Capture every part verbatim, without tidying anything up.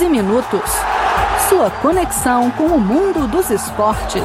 onze minutos. Sua conexão com o mundo dos esportes.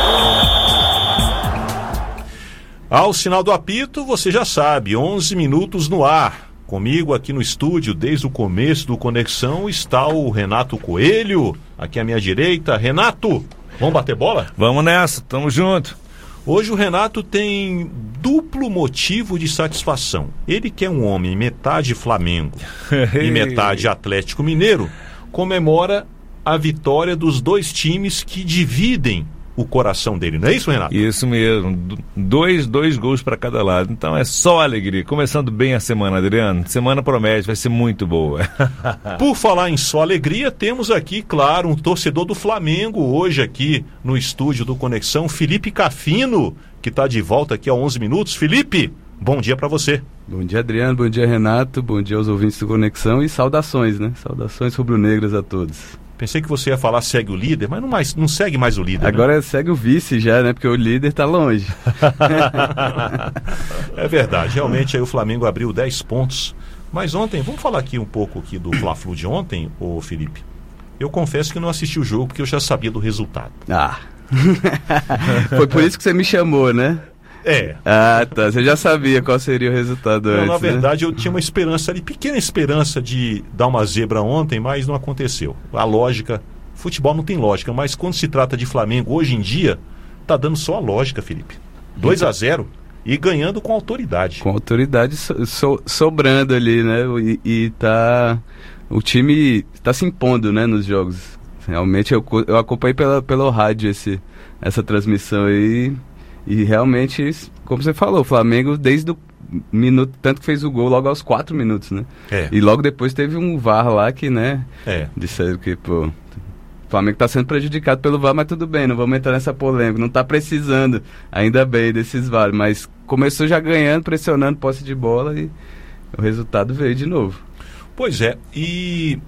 Ao sinal do apito, você já sabe, onze minutos no ar. Comigo aqui no estúdio, desde o começo do Conexão, está o Renato Coelho, aqui à minha direita. Renato, vamos bater bola? Vamos nessa, tamo junto. Hoje o Renato tem duplo motivo de satisfação. Ele, que é um homem metade Flamengo e metade Atlético Mineiro, comemora a vitória dos dois times que dividem o coração dele, não é isso, Renato? Isso mesmo, dois, dois gols para cada lado, então é só alegria. Começando bem a semana, Adriano, semana promete, vai ser muito boa. Por falar em só alegria, temos aqui, claro, um torcedor do Flamengo hoje aqui no estúdio do Conexão, Felipe Cafino, que está de volta aqui a onze minutos. Felipe, bom dia para você. Bom dia, Adriano, bom dia, Renato, bom dia aos ouvintes do Conexão e saudações, né? Saudações rubro-negras a todos. Pensei que você ia falar segue o líder, mas não, mais, não segue mais o líder. Agora né? Segue o vice já, né? Porque o líder tá longe. É verdade, realmente aí o Flamengo abriu dez pontos. Mas ontem, vamos falar aqui um pouco aqui do Fla-Flu de ontem, ô Felipe. Eu confesso que não assisti o jogo porque eu já sabia do resultado. Ah, foi por isso que você me chamou, né? É. Ah, tá. Você já sabia qual seria o resultado não, antes, na verdade, né? eu tinha uma esperança ali, pequena esperança de dar uma zebra ontem, mas não aconteceu. A lógica, futebol não tem lógica, mas quando se trata de Flamengo, hoje em dia, tá dando só a lógica, Felipe. dois a zero e ganhando com autoridade. Com autoridade so, so, sobrando ali, né? E, e tá... O time tá se impondo, né, nos jogos. Realmente, eu, eu acompanhei pela, pelo rádio esse, essa transmissão aí. E realmente, como você falou, o Flamengo desde o minuto, tanto que fez o gol logo aos quatro minutos, né? É. E logo depois teve um V A R lá que, né? É. Disseram que, pô, o Flamengo tá sendo prejudicado pelo V A R, mas tudo bem, não vamos entrar nessa polêmica. Não tá precisando, ainda bem, desses V A R. Mas começou já ganhando, pressionando posse de bola e o resultado veio de novo. Pois é, e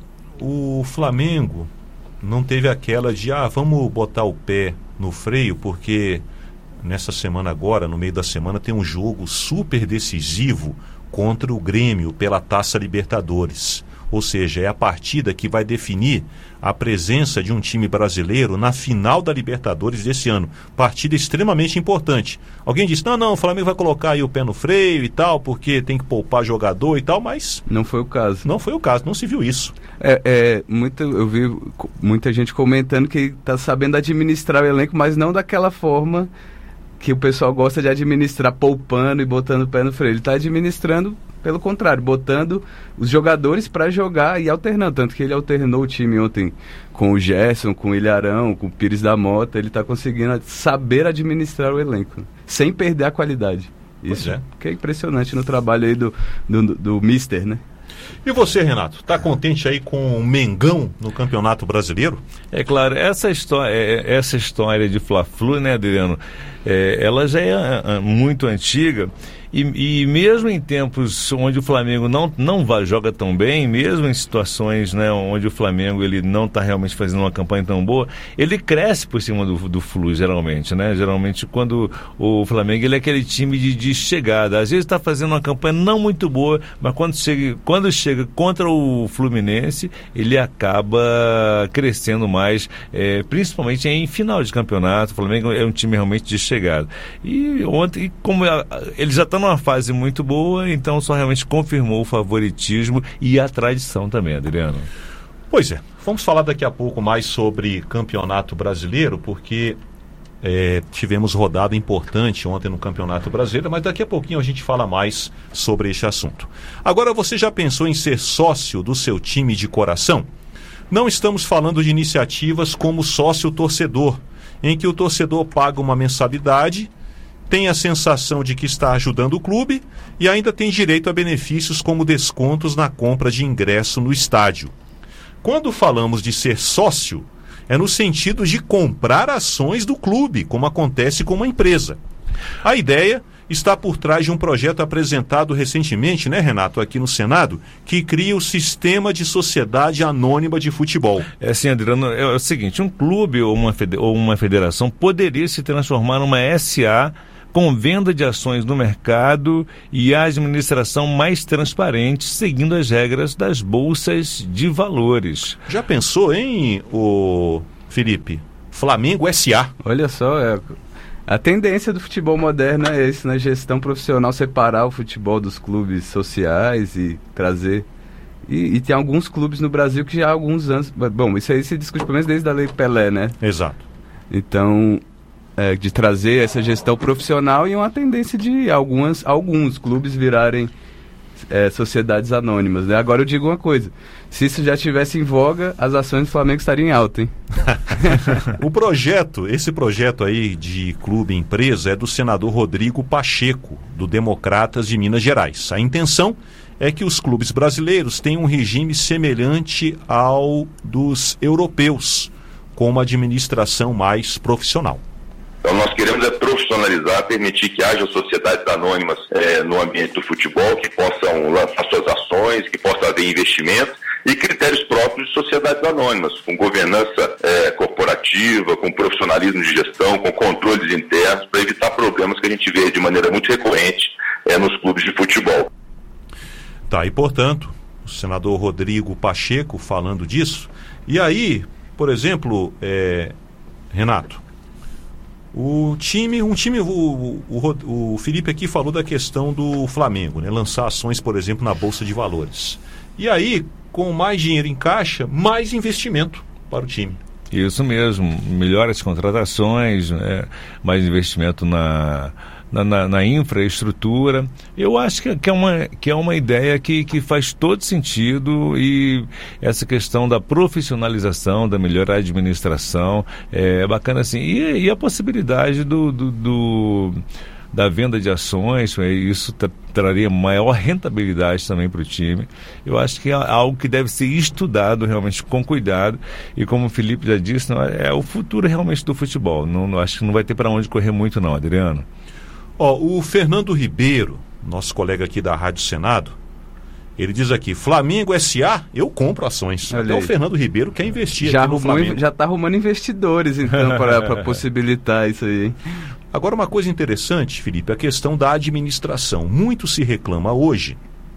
o Flamengo não teve aquela de, ah, vamos botar o pé no freio, porque... Nessa semana agora, no meio da semana, tem um jogo super decisivo contra o Grêmio pela Taça Libertadores. Ou seja, é a partida que vai definir a presença de um time brasileiro na final da Libertadores desse ano. Partida extremamente importante. Alguém disse, não, não, o Flamengo vai colocar aí o pé no freio e tal, porque tem que poupar jogador e tal, mas... Não foi o caso. Não foi o caso, não se viu isso. É, é muito, eu vi muita gente comentando que está sabendo administrar o elenco, mas não daquela forma... que o pessoal gosta de administrar poupando e botando o pé no freio. Ele está administrando, pelo contrário, botando os jogadores para jogar e alternando. Tanto que ele alternou o time ontem com o Gerson, com o Ilharão, com o Pires da Mota. Ele está conseguindo saber administrar o elenco, sem perder a qualidade. Pois Isso é. que é impressionante no trabalho aí do, do, do Mister, né? E você, Renato, está contente aí com o Mengão no Campeonato Brasileiro? É claro, essa história, essa história de Fla-Flu, né, Adriano, é, ela já é muito antiga e, e mesmo em tempos onde o Flamengo não, não vai, joga tão bem, mesmo em situações, né, onde o Flamengo ele não está realmente fazendo uma campanha tão boa, ele cresce por cima do, do Flu, geralmente, né? Geralmente quando o Flamengo ele é aquele time de, de chegada, às vezes está fazendo uma campanha não muito boa, mas quando chega, quando chega contra o Fluminense, ele acaba crescendo mais, é, principalmente em final de campeonato. O Flamengo é um time realmente de chegada. E ontem, como a, ele já está numa fase muito boa, então só realmente confirmou o favoritismo e a tradição também, Adriano. Pois é, vamos falar daqui a pouco mais sobre Campeonato Brasileiro, porque é, tivemos rodada importante ontem no Campeonato Brasileiro, mas daqui a pouquinho a gente fala mais sobre este assunto. Agora, você já pensou em ser sócio do seu time de coração? Não estamos falando de iniciativas como sócio torcedor, em que o torcedor paga uma mensalidade, tem a sensação de que está ajudando o clube e ainda tem direito a benefícios como descontos na compra de ingresso no estádio. Quando falamos de ser sócio, é no sentido de comprar ações do clube, como acontece com uma empresa. A ideia está por trás de um projeto apresentado recentemente, né, Renato, aqui no Senado, que cria o Sistema de Sociedade Anônima de Futebol. É assim, Adriano, é o seguinte, um clube ou uma, fede- ou uma federação poderia se transformar numa S A com venda de ações no mercado e a administração mais transparente, seguindo as regras das bolsas de valores. Já pensou, hein, o Felipe? Flamengo S A. Olha só, é, a tendência do futebol moderno é isso, na gestão profissional, separar o futebol dos clubes sociais e trazer... E, e tem alguns clubes no Brasil que já há alguns anos... Bom, isso aí se discute pelo menos desde a Lei Pelé, né? Exato. Então, é, de trazer essa gestão profissional e uma tendência de algumas, alguns clubes virarem é, sociedades anônimas, né? Agora eu digo uma coisa, se isso já estivesse em voga, as ações do Flamengo estariam em alta, hein? O projeto, esse projeto aí de clube empresa é do senador Rodrigo Pacheco, do Democratas de Minas Gerais. A intenção é que os clubes brasileiros tenham um regime semelhante ao dos europeus, com uma administração mais profissional. Então nós queremos é profissionalizar, permitir que haja sociedades anônimas é, no ambiente do futebol, que possam lançar suas ações, que possa haver investimento e critérios próprios de sociedades anônimas, com governança é, corporativa, com profissionalismo de gestão, com controles internos, para evitar problemas que a gente vê de maneira muito recorrente é, nos clubes de futebol. Tá, e portanto, o senador Rodrigo Pacheco falando disso. E aí, por exemplo, é, Renato, o time, um time, o, o, o Felipe aqui falou da questão do Flamengo, né? Lançar ações, por exemplo, na Bolsa de Valores. E aí, com mais dinheiro em caixa, mais investimento para o time. Isso mesmo, melhores contratações, né? Mais investimento na... Na, na, na infraestrutura. Eu acho que, que, é uma, que é uma ideia que, que faz todo sentido, e essa questão da profissionalização, da melhor administração é bacana assim. E, e a possibilidade do, do, do, da venda de ações, isso tra, traria maior rentabilidade também para o time. Eu acho que é algo que deve ser estudado realmente com cuidado, e como o Felipe já disse, não, é o futuro realmente do futebol. Não, não, acho que não vai ter para onde correr muito não, Adriano. Ó, o Fernando Ribeiro, nosso colega aqui da Rádio Senado, ele diz aqui, Flamengo S A, eu compro ações. Olha Até aí. O Fernando Ribeiro quer investir Já aqui no arrumou, Flamengo. já está arrumando investidores, então, para possibilitar isso aí. Agora, uma coisa interessante, Felipe, a questão da administração. Muito se reclama hoje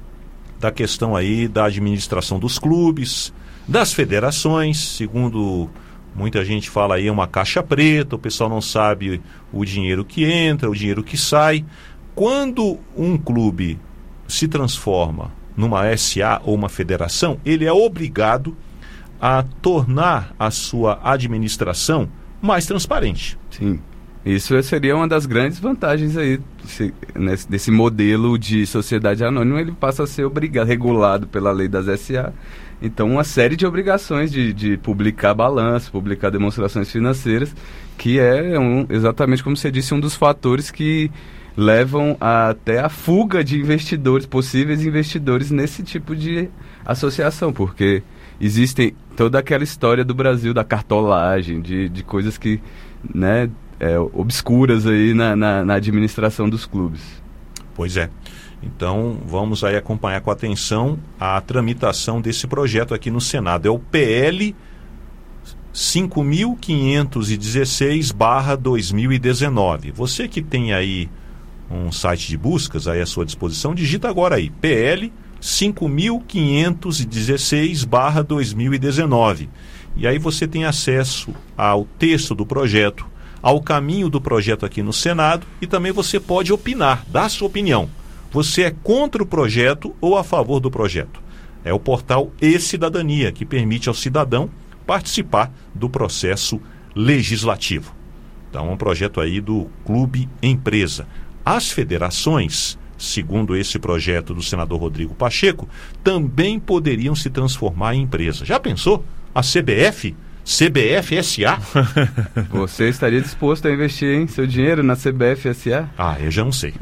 da questão aí da administração dos clubes, das federações, segundo... Muita gente fala aí, é uma caixa preta, o pessoal não sabe o dinheiro que entra, o dinheiro que sai. Quando um clube se transforma numa S A ou uma federação, ele é obrigado a tornar a sua administração mais transparente. Sim, isso seria uma das grandes vantagens aí, se, nesse, desse modelo de sociedade anônima. Ele passa a ser obrigado, regulado pela lei das S A. Então, uma série de obrigações de, de publicar balanço, publicar demonstrações financeiras, que é um, exatamente como você disse, um dos fatores que levam a, até a fuga de investidores, possíveis investidores nesse tipo de associação, porque existem toda aquela história do Brasil, da cartolagem, de, de coisas que, né, é, obscuras aí na, na, na administração dos clubes. Pois é. Então, vamos aí acompanhar com atenção a tramitação desse projeto aqui no Senado. É o P L cinco mil quinhentos e dezesseis barra dois mil e dezenove. Você que tem aí um site de buscas aí à sua disposição, digita agora aí, P L cinco mil quinhentos e dezesseis barra dois mil e dezenove. E aí você tem acesso ao texto do projeto, ao caminho do projeto aqui no Senado, e também você pode opinar, dar sua opinião. Você é contra o projeto ou a favor do projeto? É o portal E-Cidadania, que permite ao cidadão participar do processo legislativo. Então, é um projeto aí do Clube Empresa. As federações, segundo esse projeto do senador Rodrigo Pacheco, também poderiam se transformar em empresa. Já pensou? A C B F? C B F S A? Você estaria disposto a investir, hein, seu dinheiro na C B F S A? Ah, eu já não sei.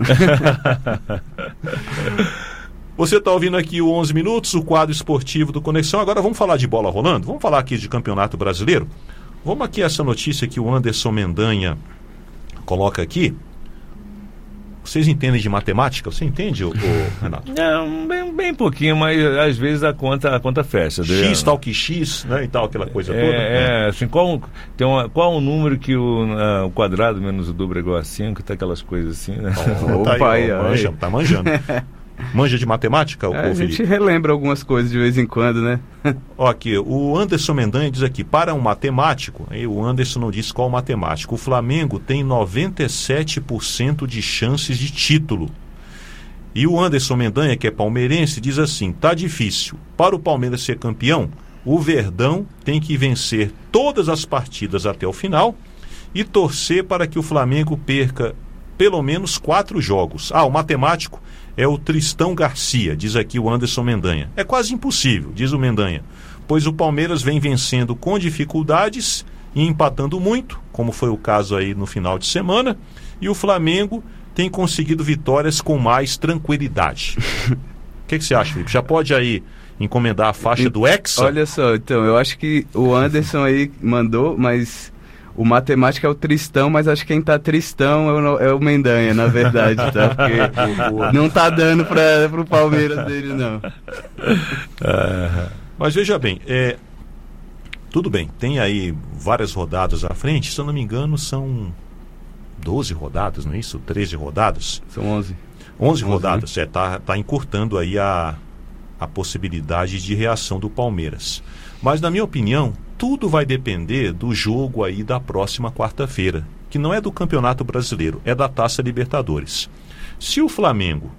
Você está ouvindo aqui o onze Minutos, o quadro esportivo do Conexão. Agora vamos falar de bola rolando? Vamos falar aqui de Campeonato Brasileiro? Vamos aqui essa notícia que o Anderson Mendanha coloca aqui. Vocês entendem de matemática? Você entende, ô, ô, Renato? Não, bem, bem pouquinho, mas às vezes a conta, a conta fecha. X tal que X, né, e tal, aquela coisa é, toda. É, né? assim, qual, tem uma, qual o número que o, uh, o quadrado menos o dobro é igual a cinco, tá aquelas coisas assim, né? Oh, tá, Opa, aí, ó, aí, manja, aí. tá manjando. Manja de matemática, É, ô, a Felipe? gente relembra algumas coisas de vez em quando, né? Ó, aqui, o Anderson Mendanha diz aqui, para um matemático, aí o Anderson não diz qual matemático, o Flamengo tem noventa e sete por cento de chances de título. E o Anderson Mendanha, que é palmeirense, diz assim, tá difícil, para o Palmeiras ser campeão, o Verdão tem que vencer todas as partidas até o final e torcer para que o Flamengo perca pelo menos quatro jogos. Ah, o matemático é o Tristão Garcia, diz aqui o Anderson Mendanha. É quase impossível, diz o Mendanha, pois o Palmeiras vem vencendo com dificuldades e empatando muito, como foi o caso aí no final de semana, e o Flamengo tem conseguido vitórias com mais tranquilidade. O que, que você acha, Felipe? Já pode aí encomendar a faixa do Hexa? Olha só, então, eu acho que o Anderson aí mandou, mas o matemático é o Tristão, mas acho que quem tá tristão é o, é o Mendanha, na verdade, tá? Porque não tá dando pra, pro Palmeiras dele, não. Mas veja bem, é, tudo bem, tem aí várias rodadas à frente, se eu não me engano são doze rodadas, não é isso? treze rodadas? São onze. onze rodadas, é, tá, tá encurtando aí a, a possibilidade de reação do Palmeiras. Mas na minha opinião, tudo vai depender do jogo aí da próxima quarta-feira, que não é do Campeonato Brasileiro, é da Taça Libertadores. Se o Flamengo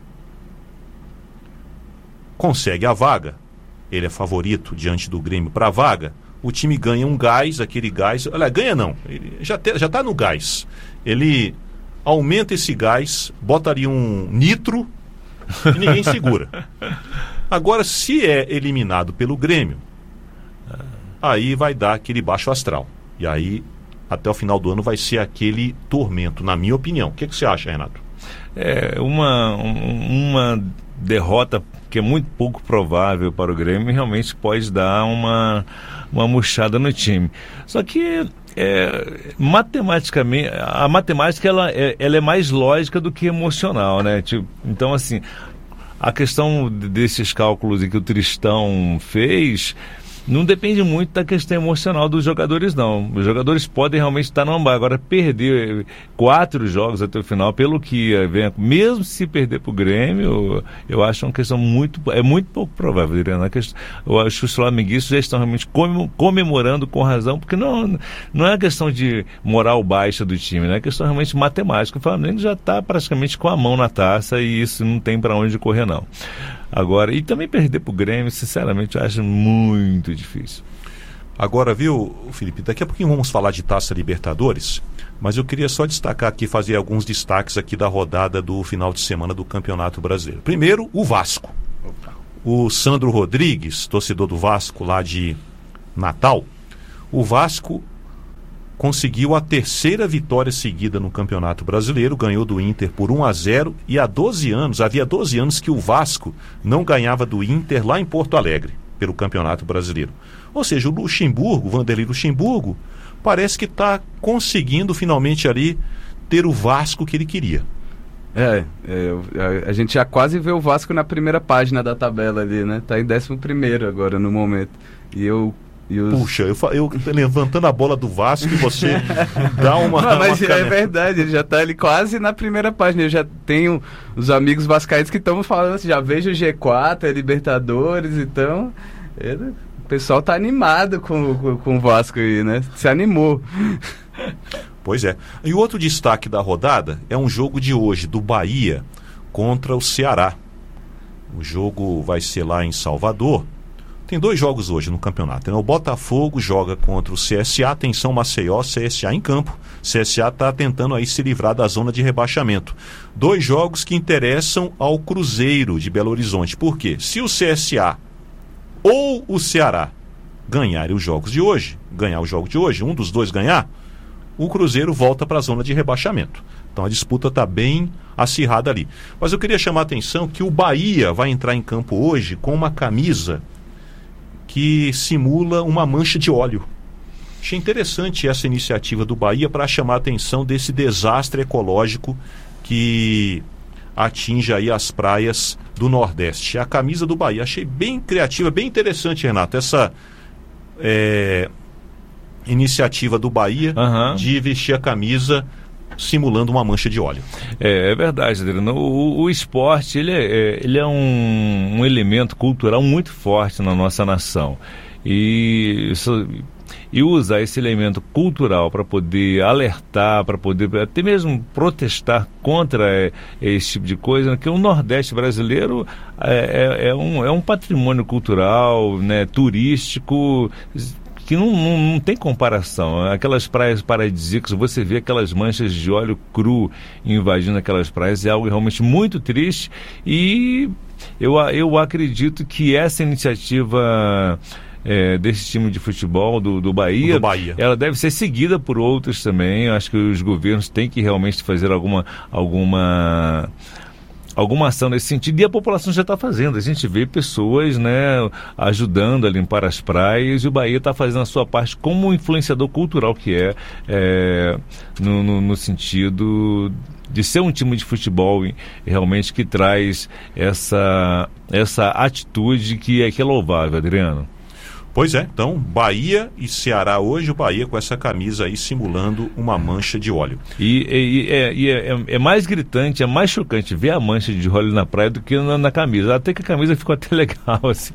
consegue a vaga, ele é favorito diante do Grêmio para a vaga, o time ganha um gás, aquele gás, olha, ganha não, ele já te, já está no gás, ele aumenta esse gás, bota ali um nitro e ninguém segura. Agora, se é eliminado pelo Grêmio, aí vai dar aquele baixo astral. E aí, até o final do ano, vai ser aquele tormento, na minha opinião. O que, que você acha, Renato? É uma, um, uma derrota que é muito pouco provável para o Grêmio, realmente pode dar uma, uma murchada no time. Só que, é, matematicamente, a matemática ela é, ela é mais lógica do que emocional, né? Tipo, então, assim, a questão desses cálculos que o Tristão fez não depende muito da questão emocional dos jogadores, não. Os jogadores podem realmente estar no bar. Agora, perder quatro jogos até o final, pelo que vem, mesmo se perder para o Grêmio, eu acho uma questão muito, é muito pouco provável, Adriano. Eu acho que os flamenguistas já estão realmente comemorando com razão, porque não, não é questão de moral baixa do time, né? É questão realmente matemática. O Flamengo já está praticamente com a mão na taça e isso não tem para onde correr, não. Agora, e também perder para o Grêmio, sinceramente, eu acho muito difícil. Agora, viu, Felipe, daqui a pouquinho vamos falar de Taça Libertadores, mas eu queria só destacar aqui, fazer alguns destaques aqui da rodada do final de semana do Campeonato Brasileiro. Primeiro, o Vasco. O Sandro Rodrigues, torcedor do Vasco lá de Natal, o Vasco conseguiu a terceira vitória seguida no Campeonato Brasileiro, ganhou do Inter por um a zero e há doze anos, havia doze anos que o Vasco não ganhava do Inter lá em Porto Alegre, pelo Campeonato Brasileiro. Ou seja, o Luxemburgo, o Vanderlei Luxemburgo, parece que está conseguindo finalmente ali ter o Vasco que ele queria. É, é a, a gente já quase vê o Vasco na primeira página da tabela ali, né? Tá em décimo primeiro agora no momento. E eu... E os... Puxa, eu, eu levantando a bola do Vasco e você dá uma... Não, mas uma é verdade, ele já tá ali quase na primeira página. Eu já tenho os amigos vascaínos que estão falando assim, já vejo o G quatro, a Libertadores, então... Ele, o pessoal tá animado com, com, com o Vasco aí, né? Se animou. Pois é. E o outro destaque da rodada é um jogo de hoje, do Bahia contra o Ceará. O jogo vai ser lá em Salvador. Tem dois jogos hoje no campeonato, né? O Botafogo joga contra o C S A, tem São Maceió, C S A em campo. C S A está tentando aí se livrar da zona de rebaixamento. Dois jogos que interessam ao Cruzeiro de Belo Horizonte. Por quê? Se o C S A ou o Ceará ganharem os jogos de hoje, ganhar o jogo de hoje, um dos dois ganhar, o Cruzeiro volta para a zona de rebaixamento. Então a disputa está bem acirrada ali. Mas eu queria chamar a atenção que o Bahia vai entrar em campo hoje com uma camisa que simula uma mancha de óleo. Achei interessante essa iniciativa do Bahia para chamar a atenção desse desastre ecológico que atinja aí as praias do Nordeste. A camisa do Bahia, achei bem criativa, bem interessante, Renato, essa é, iniciativa do Bahia uhum. de vestir a camisa simulando uma mancha de óleo. É, é verdade, Adriano. O, o esporte ele é, ele é um, um elemento cultural muito forte na nossa nação. E isso... E usar esse elemento cultural para poder alertar, para poder até mesmo protestar contra é, esse tipo de coisa, que o Nordeste brasileiro é, é, é, um, é um patrimônio cultural, né, turístico, que não, não, não tem comparação. Aquelas praias paradisíacas, você vê aquelas manchas de óleo cru invadindo aquelas praias, é algo realmente muito triste. E eu, eu acredito que essa iniciativa... É, desse time de futebol do, do, Bahia, do Bahia, ela deve ser seguida por outros também. Eu acho que os governos têm que realmente fazer alguma, alguma, alguma ação nesse sentido, e a população já está fazendo. A gente vê pessoas, né, ajudando a limpar as praias, e o Bahia está fazendo a sua parte como influenciador cultural que é, é no, no, no sentido de ser um time de futebol realmente que traz essa, essa atitude que é, que é louvável, Adriano. Pois é, então Bahia e Ceará hoje, o Bahia com essa camisa aí simulando uma mancha de óleo. E, e, é, e é, é mais gritante, é mais chocante ver a mancha de óleo na praia do que na, na camisa. Até que a camisa ficou até legal, assim.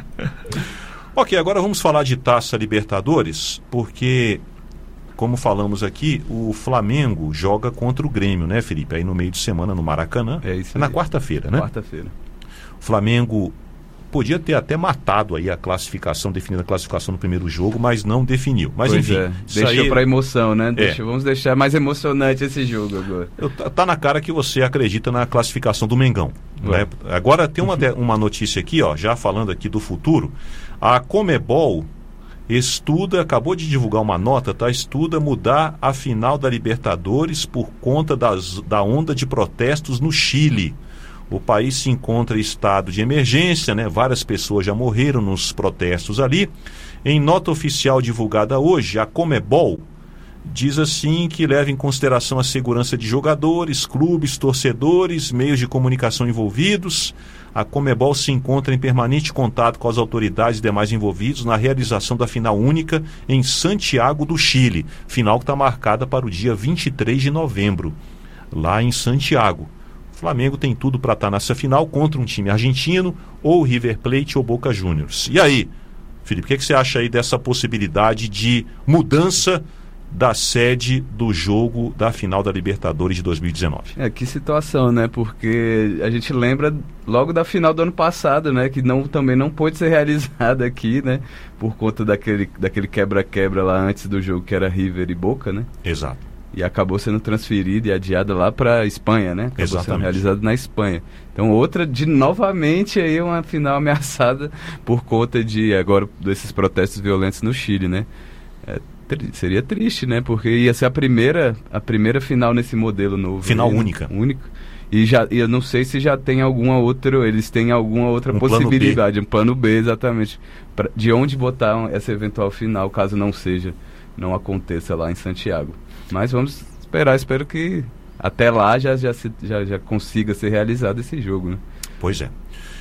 Ok, agora vamos falar de Taça Libertadores, porque, como falamos aqui, o Flamengo joga contra o Grêmio, né, Felipe? Aí no meio de semana no Maracanã. É isso aí. Na quarta-feira, né? Quarta-feira. O Flamengo podia ter até matado aí a classificação, definido a classificação no primeiro jogo, mas não definiu. Mas pois enfim. É. Deixou aí... para emoção, né? Deixa, é. Vamos deixar mais emocionante esse jogo agora. Eu, tá na cara que você acredita na classificação do Mengão. Né? Agora tem uma, uma notícia aqui, ó, já falando aqui do futuro. A Conmebol estuda, acabou de divulgar uma nota, tá? Estuda mudar a final da Libertadores por conta das, da onda de protestos no Chile. O país se encontra em estado de emergência, né? Várias pessoas já morreram nos protestos ali. Em nota oficial divulgada hoje, a Conmebol diz assim que leva em consideração a segurança de jogadores, clubes, torcedores, meios de comunicação envolvidos. A Conmebol se encontra em permanente contato com as autoridades e demais envolvidos na realização da final única em Santiago do Chile. Final que está marcada para o dia vinte e três de novembro, lá em Santiago. O Flamengo tem tudo para estar nessa final contra um time argentino, ou River Plate ou Boca Juniors. E aí, Felipe, o que, que você acha aí dessa possibilidade de mudança da sede do jogo da final da Libertadores de dois mil e dezenove? É, que situação, né? Porque a gente lembra logo da final do ano passado, né? Que não, também não pôde ser realizada aqui, né? Por conta daquele, daquele quebra-quebra lá antes do jogo, que era River e Boca, né? Exato. E acabou sendo transferida e adiada lá para a Espanha, né? Acabou Exatamente. Sendo realizada na Espanha. Então outra de novamente aí uma final ameaçada por conta de agora desses protestos violentos no Chile, né? É, tri- seria triste, né? Porque ia ser a primeira a primeira final nesse modelo novo. Final aí, única. Né? Única. E já e eu não sei se já tem alguma outra, eles têm alguma outra um possibilidade, um plano B, exatamente, pra, de onde botar essa eventual final, caso não seja, não aconteça lá em Santiago. Mas vamos esperar, espero que até lá já, já, se, já, já consiga ser realizado esse jogo, né? Pois é.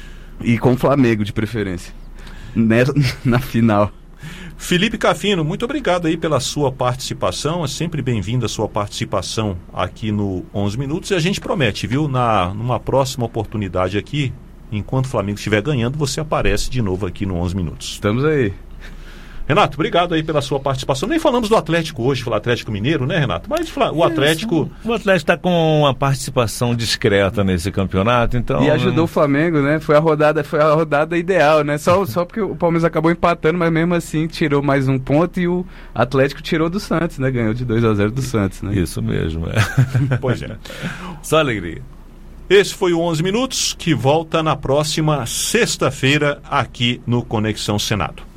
E com o Flamengo, de preferência, né, na final. Felipe Cafino, muito obrigado aí pela sua participação. É sempre bem-vinda a sua participação aqui no onze Minutos. E a gente promete, viu, na, numa próxima oportunidade aqui, enquanto o Flamengo estiver ganhando, você aparece de novo aqui no onze Minutos. Estamos aí. Renato, obrigado aí pela sua participação. Nem falamos do Atlético hoje, o Atlético Mineiro, né, Renato? Mas o Atlético... Isso. O Atlético está com uma participação discreta nesse campeonato, então... E ajudou o Flamengo, né? Foi a rodada, foi a rodada ideal, né? Só, só porque o Palmeiras acabou empatando, mas mesmo assim tirou mais um ponto e o Atlético tirou do Santos, né? Ganhou de dois a zero do Santos, né? Isso mesmo, é. Pois é. Só alegria. Esse foi o onze Minutos, que volta na próxima sexta-feira aqui no Conexão Senado.